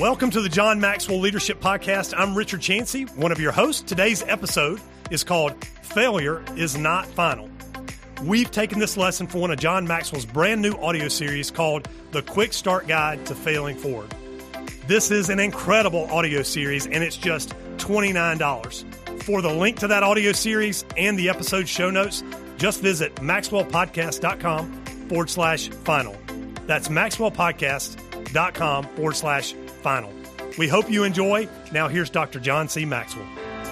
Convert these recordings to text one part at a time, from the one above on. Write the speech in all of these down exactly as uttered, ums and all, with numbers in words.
Welcome to the John Maxwell Leadership Podcast. I'm Richard Chancey, one of your hosts. Today's episode is called Failure is Not Final. We've taken this lesson for one of John Maxwell's brand new audio series called The Quick Start Guide to Failing Forward. This is an incredible audio series, and it's just twenty-nine dollars. For the link to that audio series and the episode show notes, just visit maxwellpodcast.com forward slash final. That's maxwellpodcast.com forward slash final. We hope you enjoy. Now here's Doctor John C. Maxwell.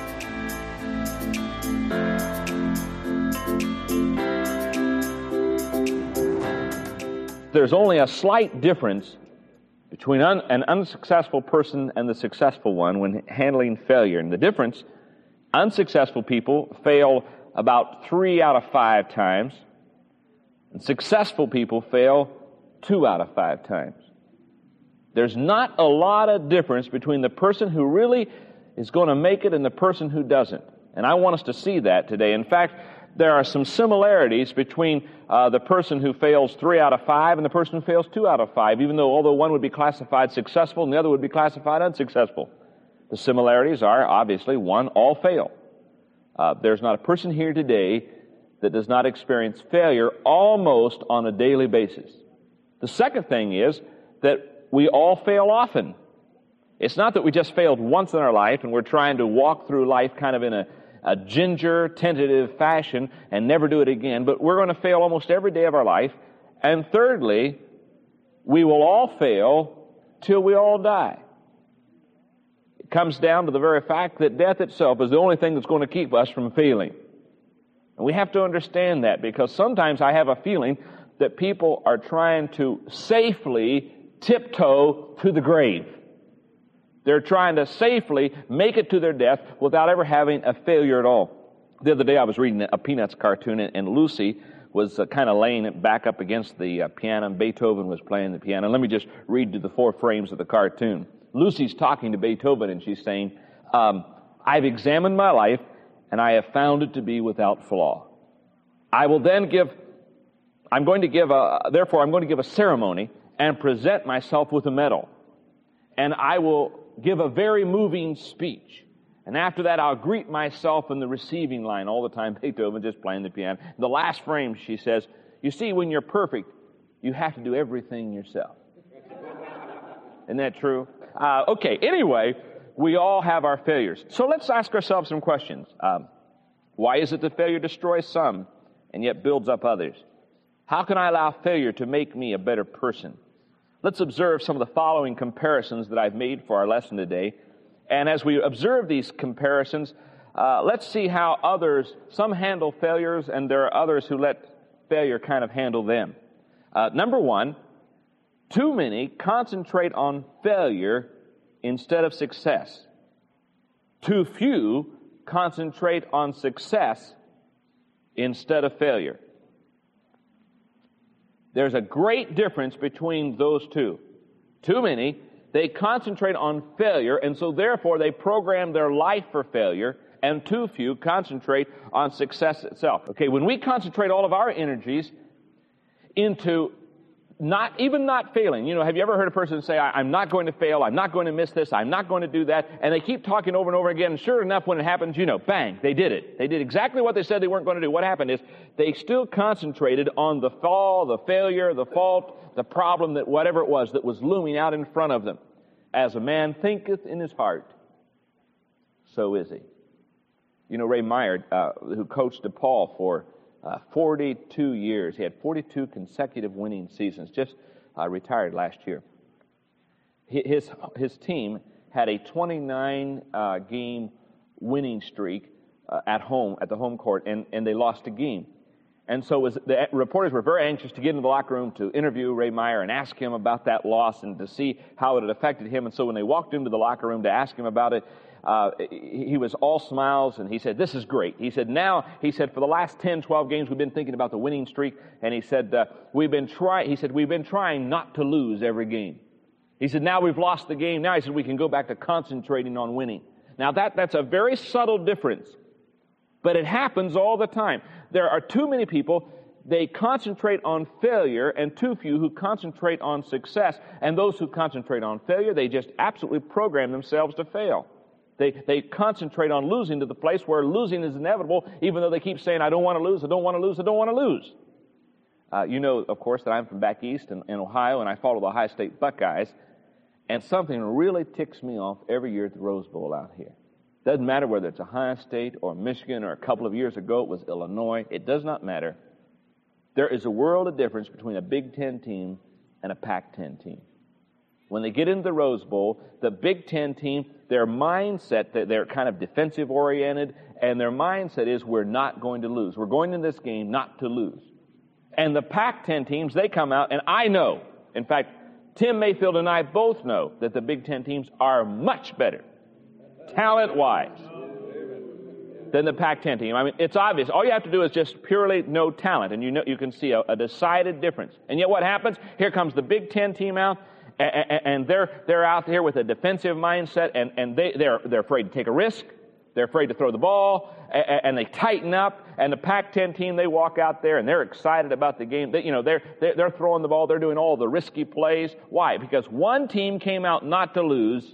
There's only a slight difference between un- an unsuccessful person and the successful one when handling failure. And the difference, unsuccessful people fail about three out of five times, and successful people fail two out of five times. There's not a lot of difference between the person who really is going to make it and the person who doesn't. And I want us to see that today. In fact, there are some similarities between uh, the person who fails three out of five and the person who fails two out of five, even though although one would be classified successful and the other would be classified unsuccessful. The similarities are, obviously, one, all fail. Uh, there's not a person here today that does not experience failure almost on a daily basis. The second thing is that we all fail often. It's not that we just failed once in our life and we're trying to walk through life kind of in a, a ginger, tentative fashion and never do it again, but we're going to fail almost every day of our life. And thirdly, we will all fail till we all die. It comes down to the very fact that death itself is the only thing that's going to keep us from failing. And we have to understand that, because sometimes I have a feeling that people are trying to safely tiptoe to the grave. They're trying to safely make it to their death without ever having a failure at all. The other day I was reading a Peanuts cartoon, and Lucy was uh, kind of laying it back up against the uh, piano, and Beethoven was playing the piano. Let me just read to the four frames of the cartoon. Lucy's talking to Beethoven, and she's saying, um, I've examined my life, and I have found it to be without flaw. I will then give, I'm going to give a, therefore I'm going to give a ceremony and present myself with a medal. And I will give a very moving speech. And after that, I'll greet myself in the receiving line all the time. Beethoven just playing the piano. The last frame, she says, you see, when you're perfect, you have to do everything yourself. Isn't that true? Uh, okay, anyway, we all have our failures. So let's ask ourselves some questions. Um, why is it that failure destroys some and yet builds up others? How can I allow failure to make me a better person? Let's observe some of the following comparisons that I've made for our lesson today. And as we observe these comparisons, uh, let's see how others, some handle failures, and there are others who let failure kind of handle them. Uh, number one, too many concentrate on failure instead of success. Too few concentrate on success instead of failure. There's a great difference between those two. Too many, they concentrate on failure, and so therefore they program their life for failure, and too few concentrate on success itself. Okay, when we concentrate all of our energies into not, even not failing, you know, have you ever heard a person say, I'm not going to fail, I'm not going to miss this, I'm not going to do that, and they keep talking over and over again, and sure enough, when it happens, you know, bang, they did it. They did exactly what they said they weren't going to do. What happened is they still concentrated on the fall, the failure, the fault, the problem, that whatever it was that was looming out in front of them. As a man thinketh in his heart, so is he. You know, Ray Meyer, uh, who coached DePaul for Uh, forty-two years. He had forty-two consecutive winning seasons, just uh, retired last year. His, his team had a twenty-nine uh, game winning streak uh, at home, at the home court, and, and they lost a game. And so was, the reporters were very anxious to get into the locker room to interview Ray Meyer and ask him about that loss and to see how it had affected him. And so when they walked into the locker room to ask him about it, Uh, he was all smiles, and he said, this is great. He said, now, he said, for the last ten, twelve games, we've been thinking about the winning streak, and he said, uh, we've been trying, he said, we've been trying not to lose every game. He said, now we've lost the game. Now, he said, we can go back to concentrating on winning. Now, that, that's a very subtle difference, but it happens all the time. There are too many people they concentrate on failure, and too few who concentrate on success. And those who concentrate on failure, they just absolutely program themselves to fail. They, they concentrate on losing to the place where losing is inevitable, even though they keep saying, I don't want to lose, I don't want to lose, I don't want to lose. Uh, you know, of course, that I'm from back east in, in Ohio, and I follow the Ohio State Buckeyes. And something really ticks me off every year at the Rose Bowl out here. Doesn't matter whether it's Ohio State or Michigan, or a couple of years ago it was Illinois. It does not matter. There is a world of difference between a Big Ten team and a Pac ten team. When they get into the Rose Bowl, the Big Ten team, their mindset, they're kind of defensive-oriented, and their mindset is, we're not going to lose. We're going in this game not to lose. And the Pac ten teams, they come out, and I know, in fact, Tim Mayfield and I both know that the Big Ten teams are much better, talent-wise, than the Pac ten team. I mean, it's obvious. All you have to do is just purely know talent, and you know you can see a, a decided difference. And yet what happens? Here comes the Big Ten team out, and, and they're they're out here with a defensive mindset, and, and they, they're, they're afraid to take a risk. They're afraid to throw the ball, and, and they tighten up. And the Pac ten team, they walk out there, and they're excited about the game. They, you know, they're, they're, they're throwing the ball. They're doing all the risky plays. Why? Because one team came out not to lose,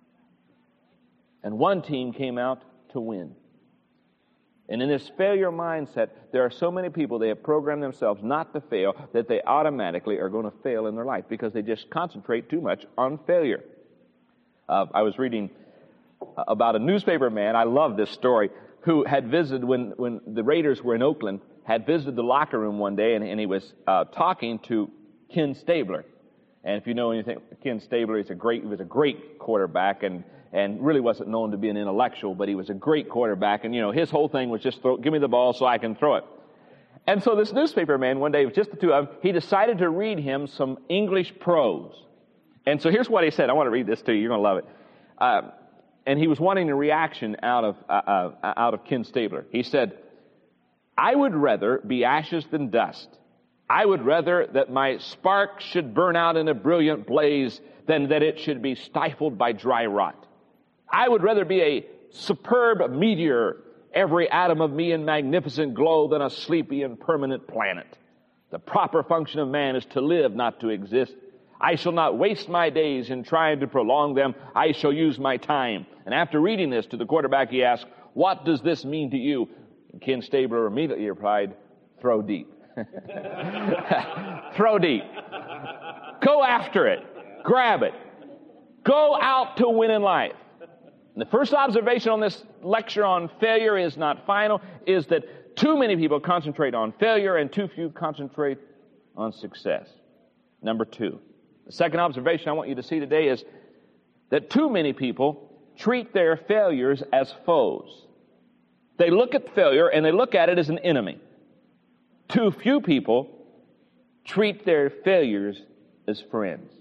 and one team came out to win. And in this failure mindset, there are so many people, they have programmed themselves not to fail, that they automatically are going to fail in their life because they just concentrate too much on failure. Uh, I was reading about a newspaper man, I love this story, who had visited when, when the Raiders were in Oakland, had visited the locker room one day, and, and he was uh, talking to Ken Stabler. And if you know anything, Ken Stabler is a great, he was a great quarterback, and and really wasn't known to be an intellectual, but he was a great quarterback. And, you know, his whole thing was just throw, give me the ball so I can throw it. And so this newspaper man, one day, just the two of them, he decided to read him some English prose. And so here's what he said. I want to read this to you. You're going to love it. Uh, and he was wanting a reaction out of, uh, uh, out of Ken Stabler. He said, I would rather be ashes than dust. I would rather that my spark should burn out in a brilliant blaze than that it should be stifled by dry rot. I would rather be a superb meteor, every atom of me in magnificent glow, than a sleepy and permanent planet. The proper function of man is to live, not to exist. I shall not waste my days in trying to prolong them. I shall use my time. And after reading this to the quarterback, he asked, what does this mean to you? And Ken Stabler immediately replied, throw deep. Throw deep. Go after it. Grab it. Go out to win in life. And the first observation on this lecture on failure is not final, is that too many people concentrate on failure and too few concentrate on success. Number two, the second observation I want you to see today is that too many people treat their failures as foes. They look at failure and they look at it as an enemy. Too few people treat their failures as friends.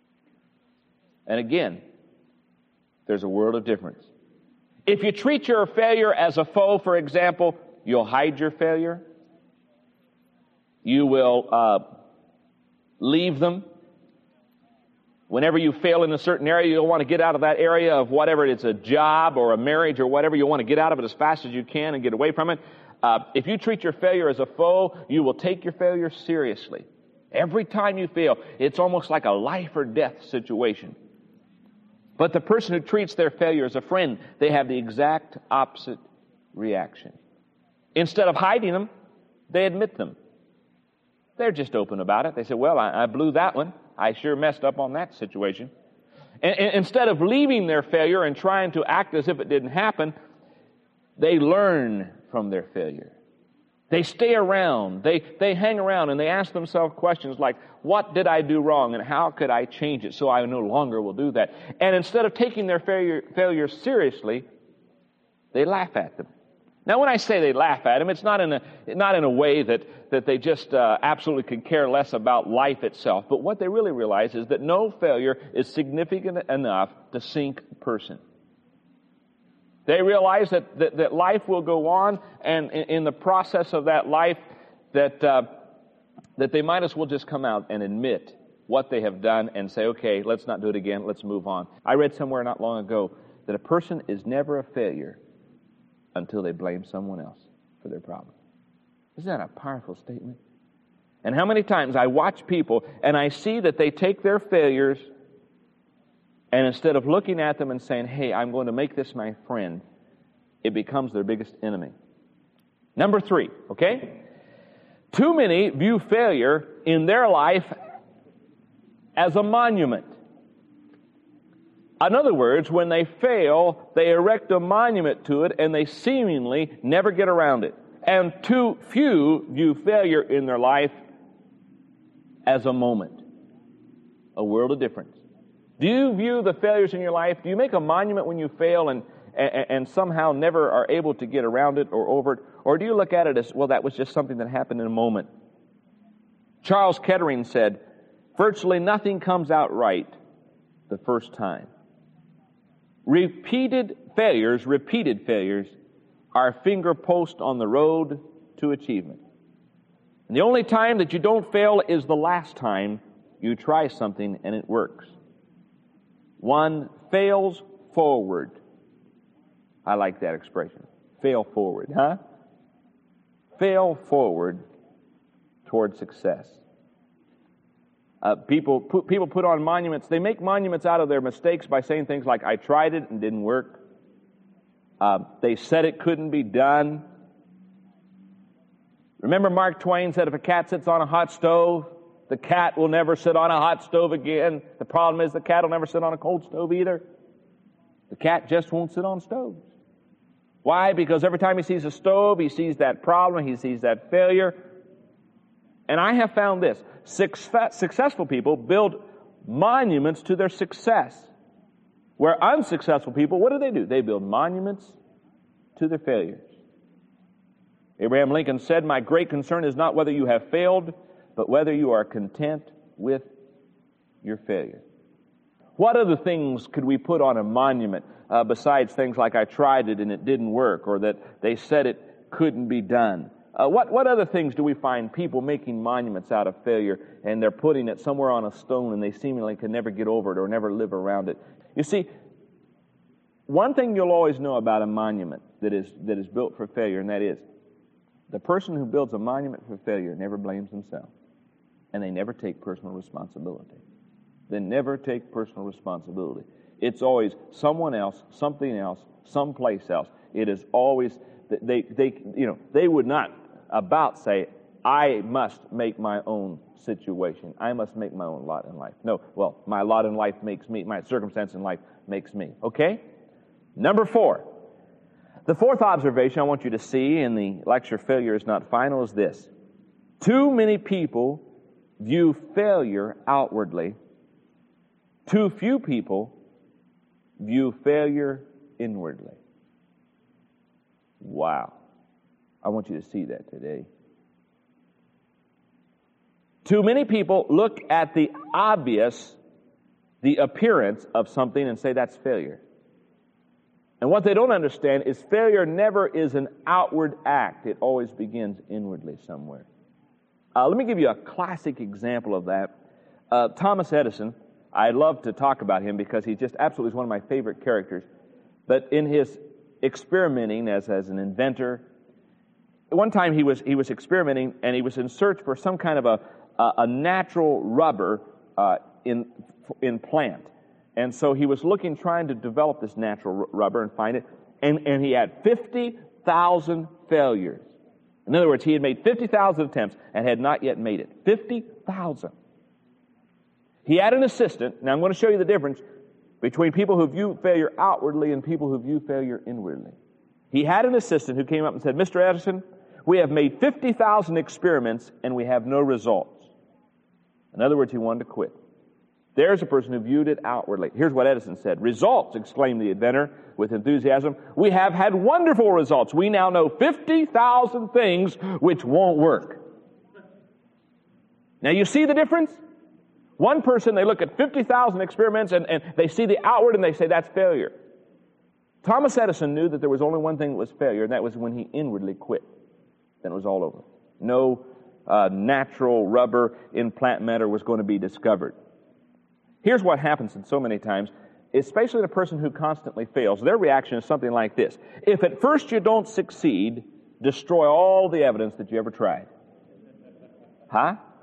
And again, there's a world of difference. If you treat your failure as a foe, for example, you'll hide your failure. You will uh, leave them. Whenever you fail in a certain area, you'll want to get out of that area of whatever it's a job or a marriage or whatever. You'll want to get out of it as fast as you can and get away from it. Uh, if you treat your failure as a foe, you will take your failure seriously. Every time you fail, it's almost like a life or death situation. But the person who treats their failure as a friend, they have the exact opposite reaction. Instead of hiding them, they admit them. They're just open about it. They say, well, I, I blew that one. I sure messed up on that situation. And, and instead of leaving their failure and trying to act as if it didn't happen, they learn from their failure. They stay around. They, they hang around and they ask themselves questions like, what did I do wrong and how could I change it so I no longer will do that? And instead of taking their failure, failure seriously, they laugh at them. Now, when I say they laugh at them, it's not in a, not in a way that, that they just uh, absolutely could care less about life itself. But what they really realize is that no failure is significant enough to sink a person. They realize that, that, that life will go on, and in, in the process of that life, that uh, that they might as well just come out and admit what they have done and say, okay, let's not do it again, let's move on. I read somewhere not long ago that a person is never a failure until they blame someone else for their problem. Isn't that a powerful statement? And how many times I watch people and I see that they take their failures and instead of looking at them and saying, hey, I'm going to make this my friend, it becomes their biggest enemy. Number three, okay? Too many view failure in their life as a monument. In other words, when they fail, they erect a monument to it and they seemingly never get around it. And too few view failure in their life as a moment. A world of difference. Do you view the failures in your life? Do you make a monument when you fail and, and, and somehow never are able to get around it or over it? Or do you look at it as, well, that was just something that happened in a moment? Charles Kettering said, virtually nothing comes out right the first time. Repeated failures, repeated failures, are finger posts on the road to achievement. And the only time that you don't fail is the last time you try something and it works. One fails forward. I like that expression. Fail forward, huh? Fail forward toward success. Uh, people, put, people put on monuments. They make monuments out of their mistakes by saying things like, I tried it and didn't work. Uh, they said it couldn't be done. Remember Mark Twain said, if a cat sits on a hot stove, the cat will never sit on a hot stove again. The problem is the cat will never sit on a cold stove either. The cat just won't sit on stoves. Why? Because every time he sees a stove, he sees that problem, he sees that failure. And I have found this. Success, successful people build monuments to their success. Where unsuccessful people, what do they do? They build monuments to their failures. Abraham Lincoln said, my great concern is not whether you have failed, but whether you are content with your failure. What other things could we put on a monument uh, besides things like I tried it and it didn't work, or that they said it couldn't be done? Uh, what, what other things do we find people making monuments out of failure, and they're putting it somewhere on a stone and they seemingly can never get over it or never live around it? You see, one thing you'll always know about a monument that is, that is built for failure, and that is, the person who builds a monument for failure never blames themselves, and they never take personal responsibility. They never take personal responsibility. It's always someone else, something else, someplace else. It is always, they, they, you know, they would not about say, I must make my own situation. I must make my own lot in life. No, well, my lot in life makes me, my circumstance in life makes me. Okay? Number four. The fourth observation I want you to see in the lecture, Failure is Not Final, is this. Too many people view failure outwardly. Too few people view failure inwardly. Wow. I want you to see that today. Too many people look at the obvious, the appearance of something and say that's failure. And what they don't understand is failure never is an outward act. It always begins inwardly somewhere. Uh, let me give you a classic example of that. Uh, Thomas Edison, I love to talk about him because he just absolutely is one of my favorite characters. But in his experimenting as, as an inventor, one time he was he was experimenting and he was in search for some kind of a a, a natural rubber uh, in in plant. And so he was looking, trying to develop this natural r- rubber and find it. And, and he had fifty thousand failures. In other words, he had made fifty thousand attempts and had not yet made it. fifty thousand. He had an assistant. Now I'm going to show you the difference between people who view failure outwardly and people who view failure inwardly. He had an assistant who came up and said, Mister Edison, we have made fifty thousand experiments and we have no results. In other words, he wanted to quit. There's a person who viewed it outwardly. Here's what Edison said. Results, exclaimed the inventor with enthusiasm. We have had wonderful results. We now know fifty thousand things which won't work. Now you see the difference? One person, they look at fifty thousand experiments and, and they see the outward and they say that's failure. Thomas Edison knew that there was only one thing that was failure, and that was when he inwardly quit. Then it was all over. No uh, natural rubber in plant matter was going to be discovered. Here's what happens in so many times, especially the person who constantly fails. Their reaction is something like this. If at first you don't succeed, destroy all the evidence that you ever tried. Huh?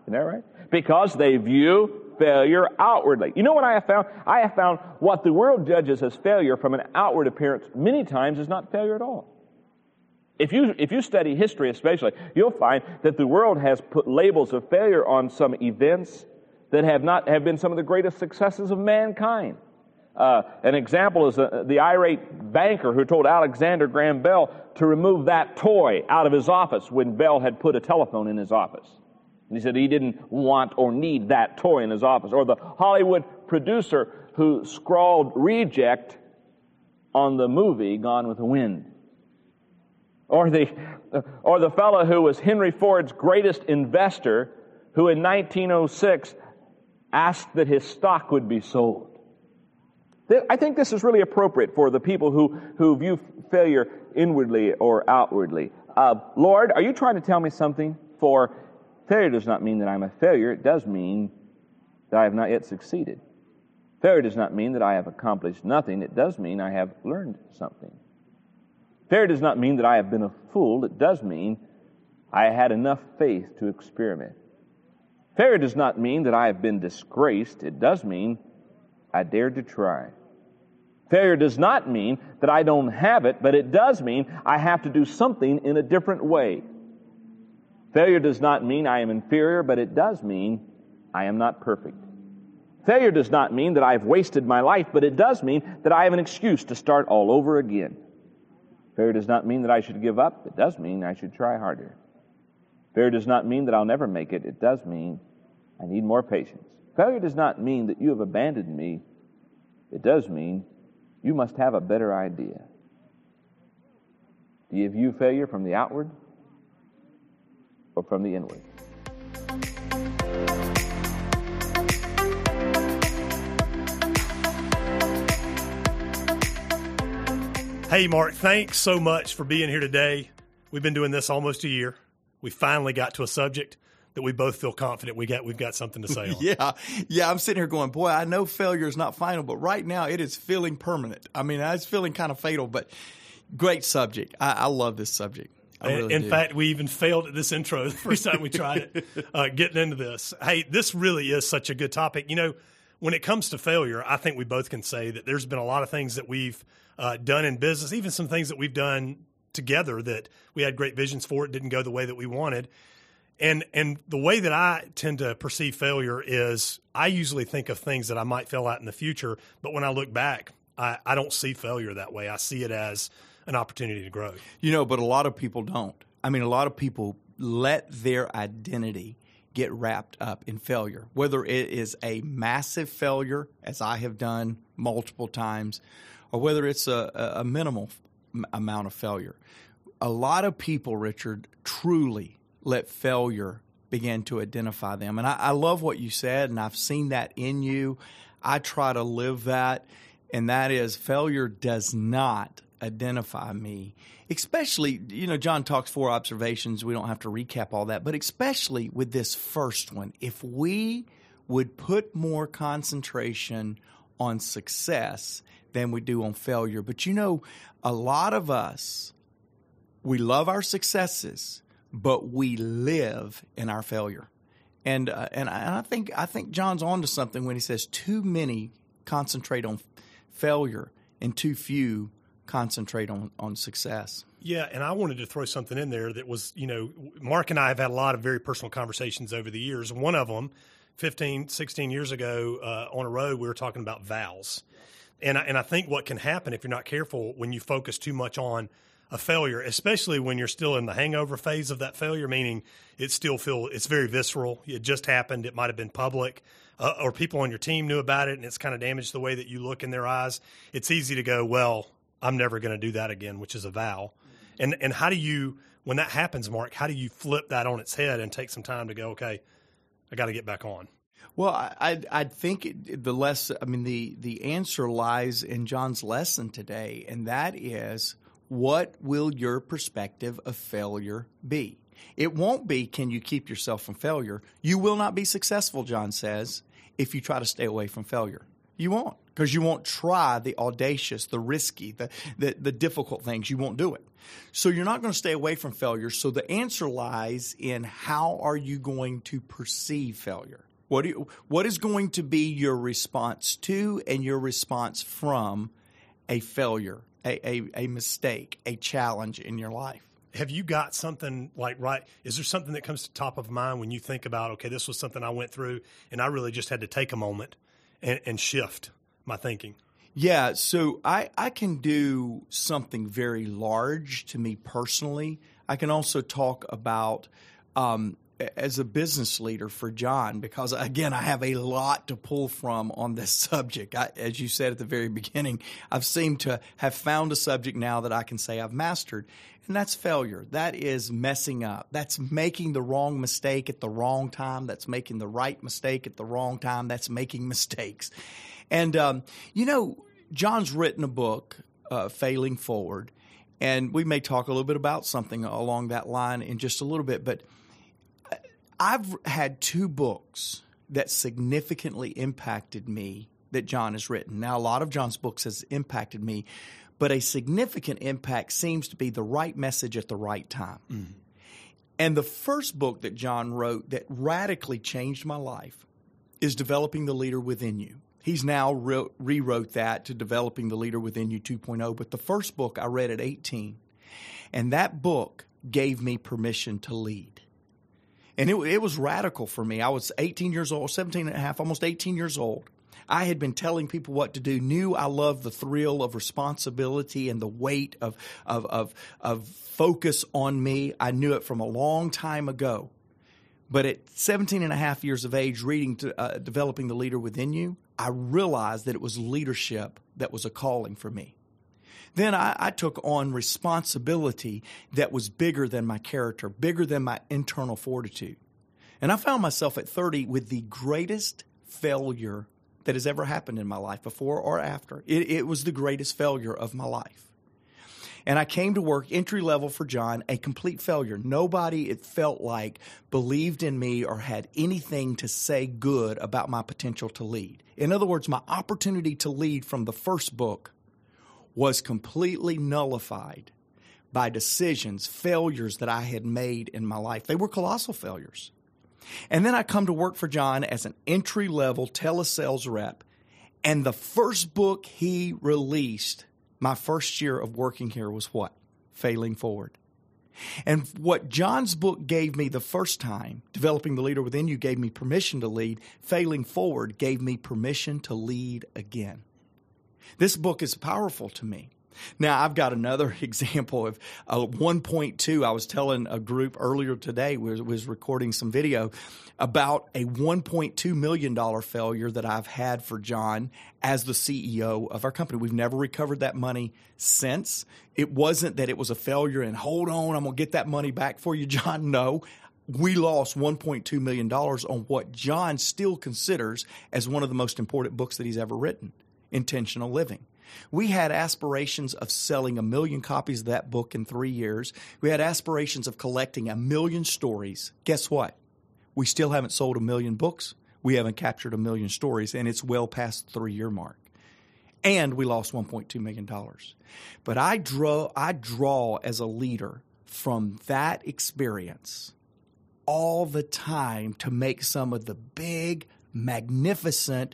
Isn't that right? Because they view failure outwardly. You know what I have found? I have found what the world judges as failure from an outward appearance many times is not failure at all. If you if you study history especially, you'll find that the world has put labels of failure on some events that have not have been some of the greatest successes of mankind. Uh, an example is uh, the irate banker who told Alexander Graham Bell to remove that toy out of his office when Bell had put a telephone in his office. And he said he didn't want or need that toy in his office. Or the Hollywood producer who scrawled reject on the movie Gone with the Wind. Or the, or the fellow who was Henry Ford's greatest investor, who in nineteen oh six asked that his stock would be sold. I think this is really appropriate for the people who, who view failure inwardly or outwardly. Uh, Lord, are you trying to tell me something? For failure does not mean that I'm a failure. It does mean that I have not yet succeeded. Failure does not mean that I have accomplished nothing. It does mean I have learned something. Failure does not mean that I have been a fool. It does mean I had enough faith to experiment. Failure does not mean that I have been disgraced. It does mean I dared to try. Failure does not mean that I don't have it, but it does mean I have to do something in a different way. Failure does not mean I am inferior, but it does mean I am not perfect. Failure does not mean that I've wasted my life, but it does mean that I have an excuse to start all over again. Failure does not mean that I should give up. It does mean I should try harder. Failure does not mean that I'll never make it. It does mean I need more patience. Failure does not mean that you have abandoned me. It does mean you must have a better idea. Do you view failure from the outward or from the inward? Hey, Mark, thanks so much for being here today. We've been doing this almost a year. We finally got to a subject that we both feel confident we got, we've got something to say on. Yeah, yeah. I'm sitting here going, boy, I know failure is not final, but right now it is feeling permanent. I mean, it's feeling kind of fatal, but great subject. I, I love this subject. I really in do. fact, we even failed at this intro the first time we tried it, uh, getting into this. Hey, this really is such a good topic. You know, when it comes to failure, I think we both can say that there's been a lot of things that we've uh, done in business, even some things that we've done together that we had great visions for. It didn't go the way that we wanted. And and the way that I tend to perceive failure is I usually think of things that I might fail at in the future, but when I look back, I, I don't see failure that way. I see it as an opportunity to grow. You know, but a lot of people don't. I mean, a lot of people let their identity get wrapped up in failure, whether it is a massive failure, as I have done multiple times, or whether it's a, a minimal amount of failure. A lot of people, Richard, truly let failure begin to identify them. And I, I love what you said, and I've seen that in you. I try to live that, and that is failure does not identify me. Especially, you know, John talks four observations. We don't have to recap all that, but especially with this first one, if we would put more concentration on success than we do on failure. But you know, a lot of us, we love our successes, but we live in our failure. And uh, and I think I think John's on to something when he says too many concentrate on failure and too few concentrate on, on success. Yeah, and I wanted to throw something in there that was, you know, Mark and I have had a lot of very personal conversations over the years. One of them, fifteen, sixteen years ago uh, on a road, we were talking about vows. And I, and I think what can happen if you're not careful when you focus too much on a failure, especially when you're still in the hangover phase of that failure, meaning it still feel it's very visceral. It just happened. It might have been public, uh, or people on your team knew about it, and it's kind of damaged the way that you look in their eyes. It's easy to go, well, I'm never going to do that again, which is a vow. And and how do you, when that happens, Mark, how do you flip that on its head and take some time to go, okay, I got to get back on? Well, I I think the less I mean the the answer lies in John's lesson today, and that is, what will your perspective of failure be? It won't be, can you keep yourself from failure? You will not be successful, John says, if you try to stay away from failure. You won't, because you won't try the audacious, the risky, the, the, the difficult things. You won't do it. So you're not going to stay away from failure. So the answer lies in how are you going to perceive failure? What do you, what is going to be your response to and your response from a failure, a, a, a mistake, a challenge in your life? Have you got something like, right, is there something that comes to top of mind when you think about, okay, this was something I went through and I really just had to take a moment and, and shift my thinking? Yeah, so I, I can do something very large to me personally. I can also talk about um, as a business leader for John, because, again, I have a lot to pull from on this subject. I, as you said at the very beginning, I've seemed to have found a subject now that I can say I've mastered, and that's failure. That is messing up. That's making the wrong mistake at the wrong time. That's making the right mistake at the wrong time. That's making mistakes. And, um, you know, John's written a book, uh, Failing Forward, and we may talk a little bit about something along that line in just a little bit, but I've had two books that significantly impacted me that John has written. Now, a lot of John's books has impacted me, but a significant impact seems to be the right message at the right time. Mm. And the first book that John wrote that radically changed my life is Developing the Leader Within You. He's now re- rewrote that to Developing the Leader Within You two point oh. But the first book I read at eighteen, and that book gave me permission to lead. And it, it was radical for me. I was eighteen years old, seventeen and a half, almost eighteen years old. I had been telling people what to do, knew I loved the thrill of responsibility and the weight of, of, of, of focus on me. I knew it from a long time ago. But at seventeen and a half years of age, reading to, uh, Developing the Leader Within You, I realized that it was leadership that was a calling for me. Then I, I took on responsibility that was bigger than my character, bigger than my internal fortitude. And I found myself at thirty with the greatest failure that has ever happened in my life, before or after. It, it was the greatest failure of my life. And I came to work entry level for John, a complete failure. Nobody, it felt like, believed in me or had anything to say good about my potential to lead. In other words, my opportunity to lead from the first book was completely nullified by decisions, failures that I had made in my life. They were colossal failures. And then I come to work for John as an entry-level telesales rep, and the first book he released my first year of working here was what? Failing Forward. And what John's book gave me the first time, Developing the Leader Within You, gave me permission to lead. Failing Forward gave me permission to lead again. This book is powerful to me. Now, I've got another example of uh, one point two. I was telling a group earlier today, was, was recording some video about a one point two million dollars failure that I've had for John as the C E O of our company. We've never recovered that money since. It wasn't that it was a failure and hold on, I'm going to get that money back for you, John. No. We lost one point two million dollars on what John still considers as one of the most important books that he's ever written, Intentional Living. We had aspirations of selling a million copies of that book in three years. We had aspirations of collecting a million stories. Guess what? We still haven't sold a million books. We haven't captured a million stories, and it's well past the three-year mark. And we lost one point two million dollars. But I draw, I draw as a leader from that experience all the time to make some of the big, magnificent,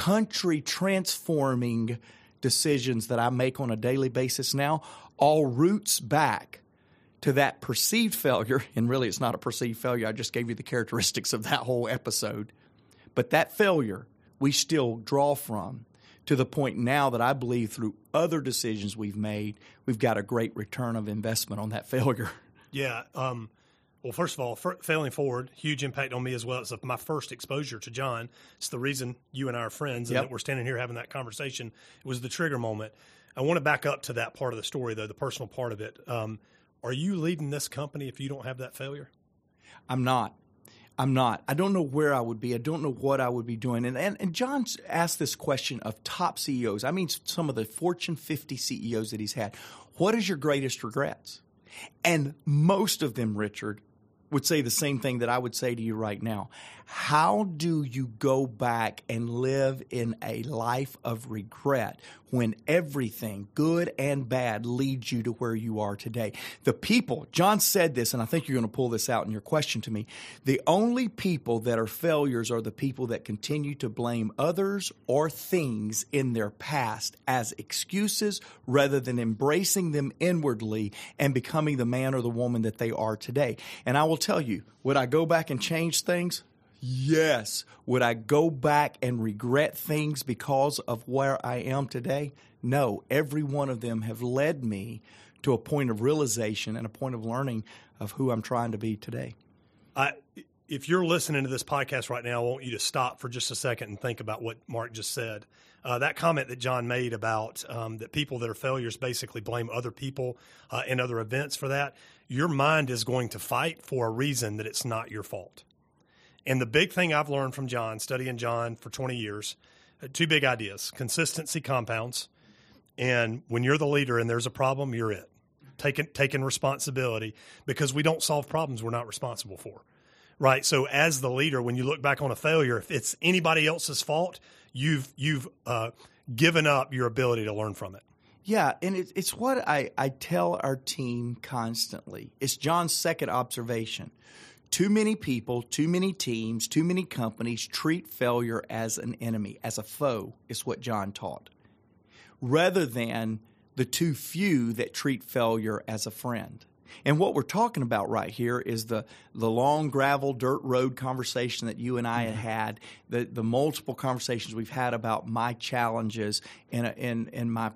country-transforming decisions that I make on a daily basis now, all roots back to that perceived failure. And really, it's not a perceived failure. I just gave you the characteristics of that whole episode. But that failure, we still draw from to the point now that I believe through other decisions we've made, we've got a great return of investment on that failure. Yeah. Um, well, first of all, for, Failing Forward, huge impact on me as well. It's my first exposure to John. It's the reason you and I are friends and yep. that we're standing here having that conversation. It was the trigger moment. I want to back up to that part of the story, though, the personal part of it. Um, are you leading this company if you don't have that failure? I'm not. I'm not. I don't know where I would be. I don't know what I would be doing. And, and, and John asked this question of top C E Os. I mean, some of the Fortune fifty C E Os that he's had. What is your greatest regrets? And most of them, Richard, would say the same thing that I would say to you right now. How do you go back and live in a life of regret when everything, good and bad, leads you to where you are today? The people, John said this, and I think you're going to pull this out in your question to me. The only people that are failures are the people that continue to blame others or things in their past as excuses rather than embracing them inwardly and becoming the man or the woman that they are today. And I will tell you, would I go back and change things? Yes. Would I go back and regret things because of where I am today? No. Every one of them have led me to a point of realization and a point of learning of who I'm trying to be today. I, if you're listening to this podcast right now, I want you to stop for just a second and think about what Mark just said. Uh, that comment that John made about um, that people that are failures basically blame other people uh, and other events for that, your mind is going to fight for a reason that it's not your fault. And the big thing I've learned from John, studying John for twenty years, uh, two big ideas. Consistency compounds. And when you're the leader and there's a problem, you're it. Taking, taking responsibility, because we don't solve problems we're not responsible for. Right? So as the leader, when you look back on a failure, if it's anybody else's fault, you've you've uh, given up your ability to learn from it. Yeah, and it, it's what I, I tell our team constantly. It's John's second observation. Too many people, too many teams, too many companies treat failure as an enemy, as a foe, is what John taught, rather than the too few that treat failure as a friend. And what we're talking about right here is the, the long gravel dirt road conversation that you and I had had, the, the multiple conversations we've had about my challenges in, a, in, in my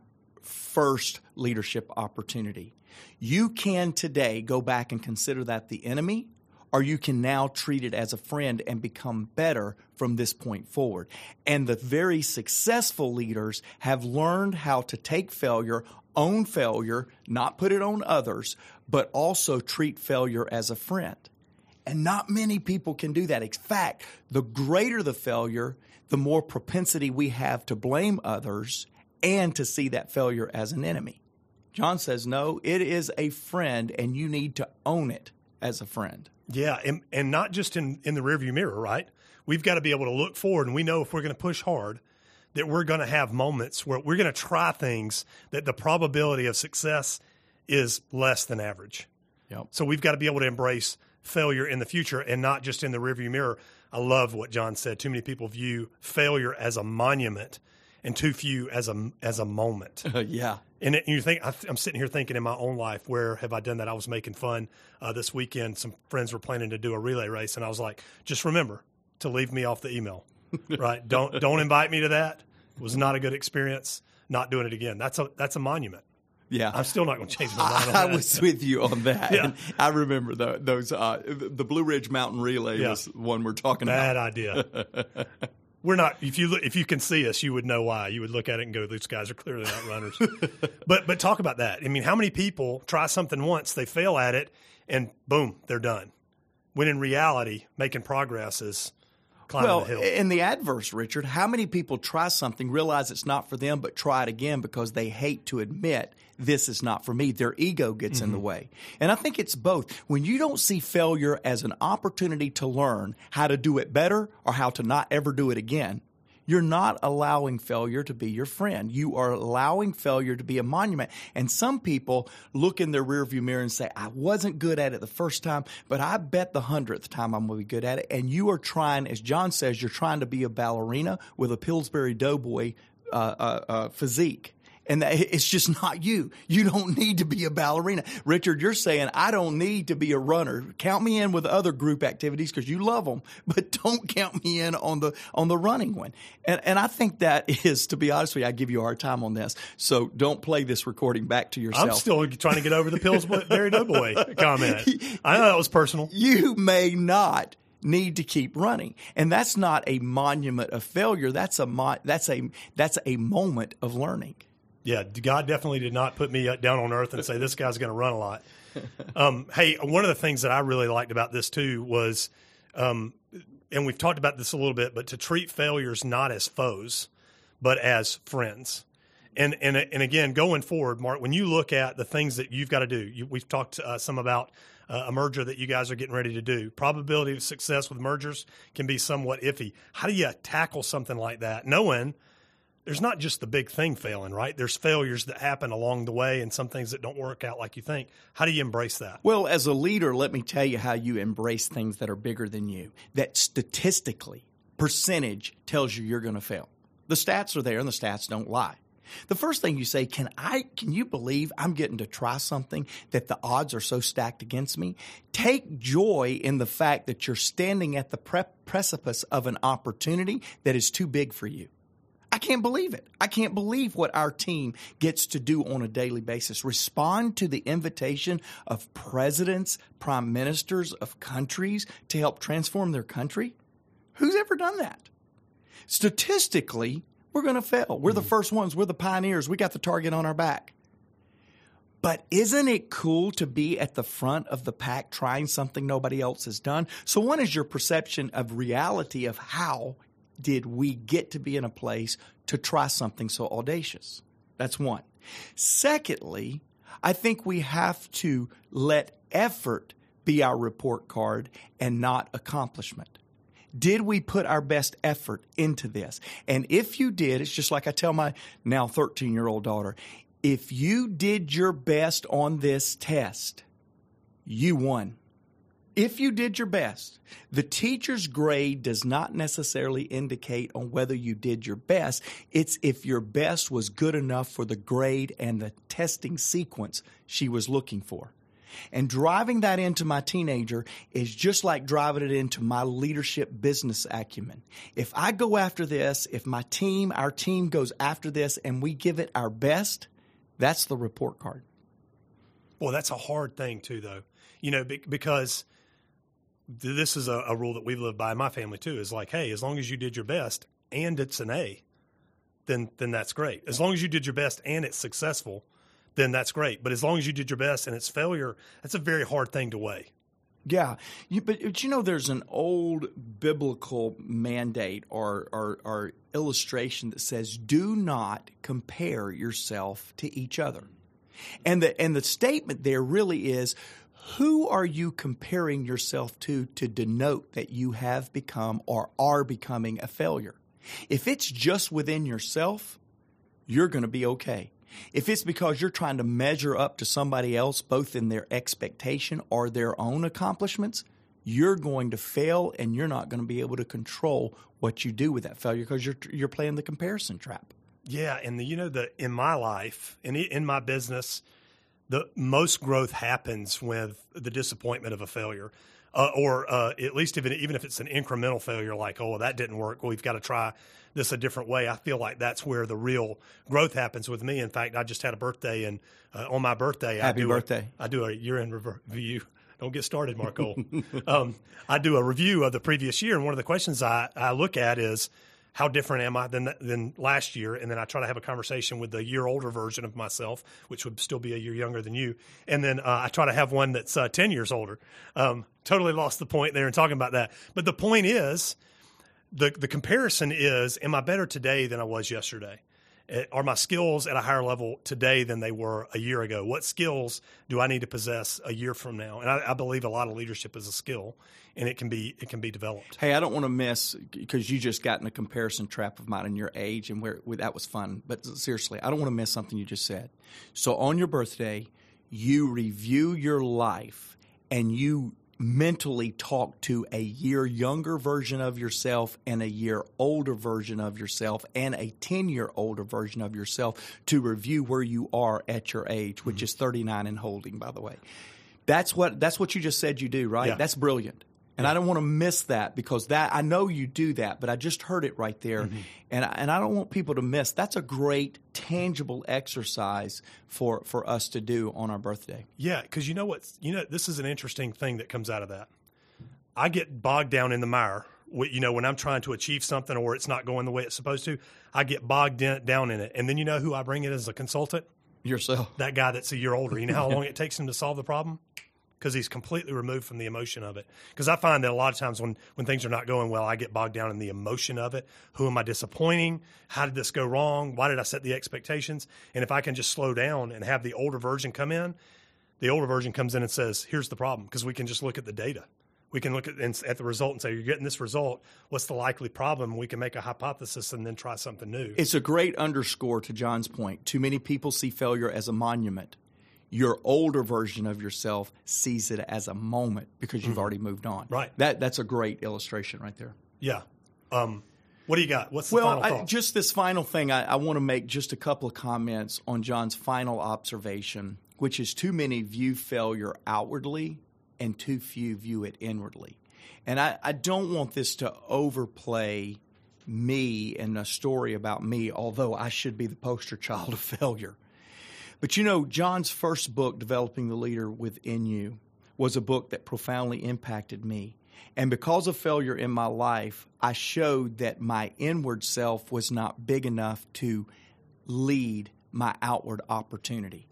first leadership opportunity. You can today go back and consider that the enemy, or you can now treat it as a friend and become better from this point forward. And the very successful leaders have learned how to take failure, own failure, not put it on others, but also treat failure as a friend. And not many people can do that. In fact, the greater the failure, the more propensity we have to blame others and to see that failure as an enemy. John says, no, it is a friend, and you need to own it as a friend. Yeah, and, and not just in, in the rearview mirror, right? We've got to be able to look forward, and we know if we're going to push hard that we're going to have moments where we're going to try things that the probability of success is less than average. Yep. So we've got to be able to embrace failure in the future and not just in the rearview mirror. I love what John said. Too many people view failure as a monument and too few as a, as a moment. Uh, yeah. And you think, I'm sitting here thinking in my own life, where have I done that? I was making fun uh, this weekend. Some friends were planning to do a relay race, and I was like, just remember to leave me off the email, right? Don't don't invite me to that. It was not a good experience. Not doing it again. That's a that's a monument. Yeah, I'm still not going to change my mind. On I that. was with you on that. Yeah. And I remember the, those uh, the Blue Ridge Mountain Relay Yeah. is one we're talking Bad about. idea. We're not. If you look, if you can see us, you would know why. You would look at it and go, "These guys are clearly not runners." but but talk about that. I mean, how many people try something once, they fail at it, and boom, they're done. When in reality, making progress is climbing Well, the hill. in the adverse, Richard, how many people try something, realize it's not for them, but try it again because they hate to admit this is not for me? Their ego gets mm-hmm. in the way. And I think it's both. When you don't see failure as an opportunity to learn how to do it better or how to not ever do it again, you're not allowing failure to be your friend. You are allowing failure to be a monument. And some people look in their rearview mirror and say, I wasn't good at it the first time, but I bet the hundredth time I'm going to be good at it. And you are trying, as John says, you're trying to be a ballerina with a Pillsbury Doughboy uh, uh, uh, physique. And that, it's just not you. You don't need to be a ballerina. Richard, you're saying, I don't need to be a runner. Count me in with other group activities because you love them, but don't count me in on the on the running one. And, and I think that is, to be honest with you, I give you a hard time on this. So don't play this recording back to yourself. I'm still trying to get over the Pillsbury Doughboy comment. I know that was personal. You may not need to keep running, and that's not a monument of failure. That's a mo- that's a that's a moment of learning. Yeah, God definitely did not put me down on earth and say, this guy's going to run a lot. Um, hey, one of the things that I really liked about this too was, um, and we've talked about this a little bit, but to treat failures not as foes, but as friends. And, and and again, going forward, Mark, when you look at the things that you've got to do, you, we've talked uh, some about uh, a merger that you guys are getting ready to do. Probability of success with mergers can be somewhat iffy. How do you tackle something like that, knowing there's not just the big thing failing, right? There's failures that happen along the way and some things that don't work out like you think. How do you embrace that? Well, as a leader, let me tell you how you embrace things that are bigger than you, that statistically, percentage tells you you're going to fail. The stats are there and the stats don't lie. The first thing you say, can I, can you believe I'm getting to try something that the odds are so stacked against me? Take joy in the fact that you're standing at the pre- precipice of an opportunity that is too big for you. I can't believe it. I can't believe what our team gets to do on a daily basis. Respond to the invitation of presidents, prime ministers of countries to help transform their country. Who's ever done that? Statistically, we're going to fail. We're the first ones. We're the pioneers. We got the target on our back. But isn't it cool to be at the front of the pack trying something nobody else has done? So what is your perception of reality of how did we get to be in a place to try something so audacious? That's one. Secondly, I think we have to let effort be our report card and not accomplishment. Did we put our best effort into this? And if you did, it's just like I tell my now thirteen-year-old daughter, if you did your best on this test, you won. If you did your best, the teacher's grade does not necessarily indicate on whether you did your best. It's if your best was good enough for the grade and the testing sequence she was looking for. And driving that into my teenager is just like driving it into my leadership business acumen. If I go after this, if my team, our team goes after this and we give it our best, that's the report card. Well, that's a hard thing too, though, you know, because this is a, a rule that we've lived by in my family too, is like, hey, as long as you did your best and it's an A, then then that's great. As long as you did your best and it's successful, then that's great. But as long as you did your best and it's failure, that's a very hard thing to weigh. Yeah, you, but, but you know, there's an old biblical mandate or, or, or illustration that says, do not compare yourself to each other. And the, and the statement there really is, who are you comparing yourself to to denote that you have become or are becoming a failure? If it's just within yourself, you're going to be okay. If it's because you're trying to measure up to somebody else, both in their expectation or their own accomplishments, you're going to fail and you're not going to be able to control what you do with that failure because you're you're playing the comparison trap. Yeah, and the, you know, the in my life, in in my business, the most growth happens with the disappointment of a failure. Uh, or uh, at least if it, even if it's an incremental failure, like, oh, well, that didn't work, well, we've got to try this a different way. I feel like that's where the real growth happens with me. In fact, I just had a birthday, and uh, on my birthday, Happy I do birthday. A, I do a year-end review. Don't get started, Marco. um, I do a review of the previous year, and one of the questions I, I look at is, how different am I than than last year? And then I try to have a conversation with the year older version of myself, which would still be a year younger than you. And then uh, I try to have one that's uh, ten years older. Um, totally lost the point there in talking about that. But the point is, the the comparison is, am I better today than I was yesterday? Are my skills at a higher level today than they were a year ago? What skills do I need to possess a year from now? And I, I believe a lot of leadership is a skill, and it can be it can be developed. Hey, I don't want to miss, because you just got in a comparison trap of mine and your age, and where, where that was fun. But seriously, I don't want to miss something you just said. So on your birthday, you review your life, and you mentally talk to a year younger version of yourself and a year older version of yourself and a ten-year older version of yourself to review where you are at your age, which mm-hmm. is thirty-nine and holding, by the way. That's what that's what you just said you do, right? Yeah. That's brilliant. And yeah. I don't want to miss that, because that I know you do that, but I just heard it right there. Mm-hmm. And, I, and I don't want people to miss. That's a great, tangible exercise for, for us to do on our birthday. Yeah, because you know what? You know, this is an interesting thing that comes out of that. I get bogged down in the mire. You know, when I'm trying to achieve something or it's not going the way it's supposed to, I get bogged in, down in it. And then you know who I bring in as a consultant? Yourself. That guy that's a year older. You know how long it takes him to solve the problem? because he's completely removed from the emotion of it. Because I find that a lot of times when, when things are not going well, I get bogged down in the emotion of it. Who am I disappointing? How did this go wrong? Why did I set the expectations? And if I can just slow down and have the older version come in, the older version comes in and says, here's the problem, because we can just look at the data. We can look at, at the result and say, you're getting this result. What's the likely problem? We can make a hypothesis and then try something new. It's a great underscore to John's point. Too many people see failure as a monument. Your older version of yourself sees it as a moment because you've mm-hmm. already moved on. Right. That That's a great illustration right there. Yeah. Um, what do you got? What's the well, final thought? Well, just this final thing, I, I want to make just a couple of comments on John's final observation, which is too many view failure outwardly and too few view it inwardly. And I, I don't want this to overplay me and a story about me, although I should be the poster child of failure. But you know, John's first book, Developing the Leader Within You, was a book that profoundly impacted me. And because of failure in my life, I showed that my inward self was not big enough to lead my outward opportunity.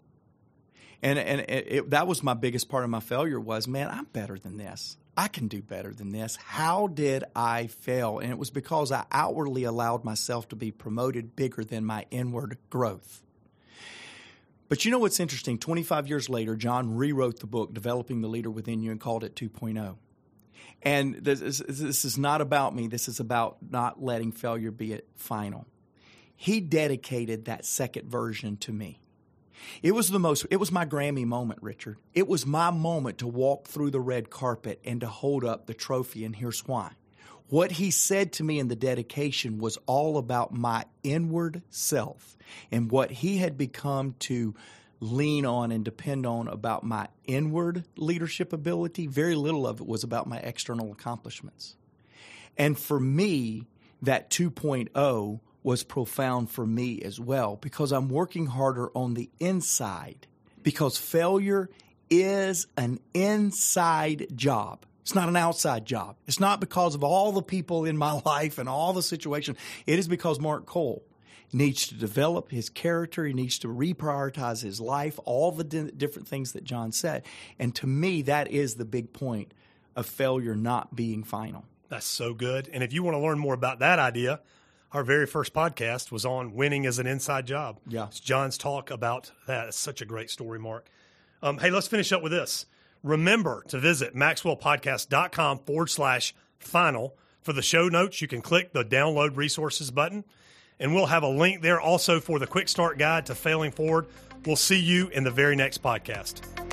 And and it, it, that was my biggest part of my failure was, man, I'm better than this. I can do better than this. How did I fail? And it was because I outwardly allowed myself to be promoted bigger than my inward growth. But you know what's interesting? twenty-five years later, John rewrote the book, Developing the Leader Within You, and called it two point oh. And this is, this is not about me. This is about not letting failure be it final. He dedicated that second version to me. It was the most, it was my Grammy moment, Richard. It was my moment to walk through the red carpet and to hold up the trophy, and here's why. What he said to me in the dedication was all about my inward self and what he had become to lean on and depend on about my inward leadership ability. Very little of it was about my external accomplishments. And for me, that two point oh was profound for me as well because I'm working harder on the inside because failure is an inside job. It's not an outside job. It's not because of all the people in my life and all the situations. It is because Mark Cole needs to develop his character. He needs to reprioritize his life, all the di- different things that John said. And to me, that is the big point of failure not being final. That's so good. And if you want to learn more about that idea, our very first podcast was on winning as an inside job. Yeah. It's John's talk about that. It's such a great story, Mark. Um, hey, let's finish up with this. Remember to visit maxwellpodcast.com forward slash final. For the show notes, you can click the download resources button, and we'll have a link there also for the quick start guide to failing forward. We'll see you in the very next podcast.